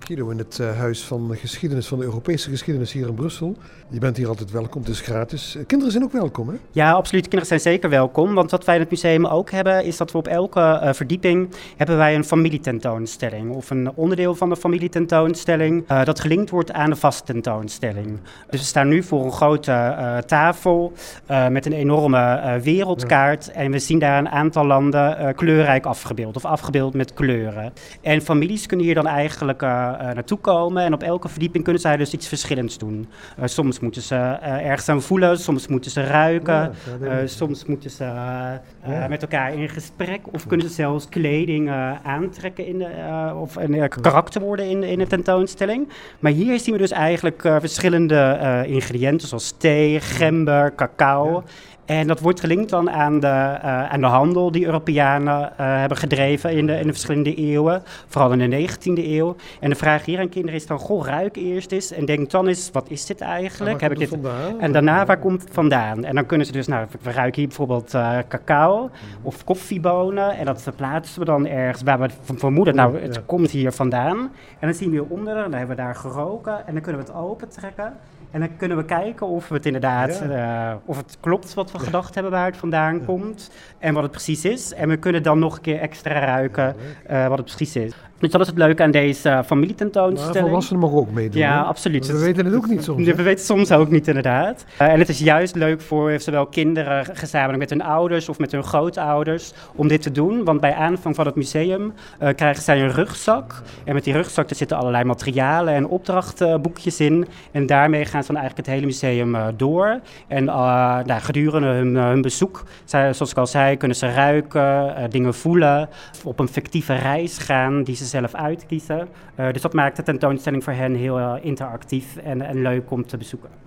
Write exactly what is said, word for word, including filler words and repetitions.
Guido, in het uh, Huis van Geschiedenis, van de Europese Geschiedenis hier in Brussel. Je bent hier altijd welkom, het is gratis. Kinderen zijn ook welkom, hè? Ja, absoluut. Kinderen zijn zeker welkom. Want wat wij in het museum ook hebben, is dat we op elke uh, verdieping hebben wij een familietentoonstelling. Of een onderdeel van de familietentoonstelling uh, dat gelinkt wordt aan de vasttentoonstelling. Dus we staan nu voor een grote uh, tafel uh, met een enorme uh, wereldkaart. Ja. En we zien daar een aantal landen uh, kleurrijk afgebeeld. Of afgebeeld met kleuren. En families kunnen hier dan eigenlijk uh, uh, naartoe komen. En op elke verdieping kunnen zij dus iets verschillends doen. Uh, soms moeten ze uh, ergens aan voelen, soms moeten ze ruiken. Ja, uh, soms moeten ze uh, ja. met elkaar in gesprek. Of kunnen ze zelfs kleding uh, aantrekken in de, uh, of een uh, karakter worden in, in de tentoonstelling. Maar hier zien we dus eigenlijk uh, verschillende uh, ingrediënten zoals thee, gember, cacao. Ja. En dat wordt gelinkt dan aan de, uh, aan de handel die Europeanen uh, hebben gedreven in de, in de verschillende eeuwen. Vooral in de negentiende eeuw. En de vraag hier aan kinderen is dan, goh, ruik eerst eens. En denk dan eens, wat is dit eigenlijk? Heb ik dit... vandaan? En daarna, waar komt het vandaan? En dan kunnen ze dus, nou, we ruiken hier bijvoorbeeld uh, cacao mm. of koffiebonen. En dat verplaatsen we dan ergens waar we vermoeden, nou, het ja. komt hier vandaan. En dan zien we hieronder, dan hebben we daar geroken. En dan kunnen we het opentrekken. En dan kunnen we kijken of het inderdaad, ja. uh, of het klopt wat we ja. gedacht hebben waar het vandaan ja. komt en wat het precies is. En we kunnen dan nog een keer extra ruiken uh, wat het precies is. Dus dat is het leuke aan deze uh, familietentoonstelling. Maar volwassenen mogen ook meedoen. Ja, hè? absoluut. We weten het ook niet soms. We weten het soms ook niet, inderdaad. Uh, en het is juist leuk voor zowel kinderen gezamenlijk met hun ouders of met hun grootouders om dit te doen. Want bij aanvang van het museum uh, krijgen zij een rugzak. En met die rugzak daar zitten allerlei materialen en opdrachtboekjes in. En daarmee gaan ze dan eigenlijk het hele museum uh, door. En uh, nou, gedurende hun, uh, hun bezoek, zij, zoals ik al zei, kunnen ze ruiken, uh, dingen voelen, op een fictieve reis gaan die ze zelf uitkiezen. Uh, dus dat maakt de tentoonstelling voor hen heel uh, interactief en, en leuk om te bezoeken.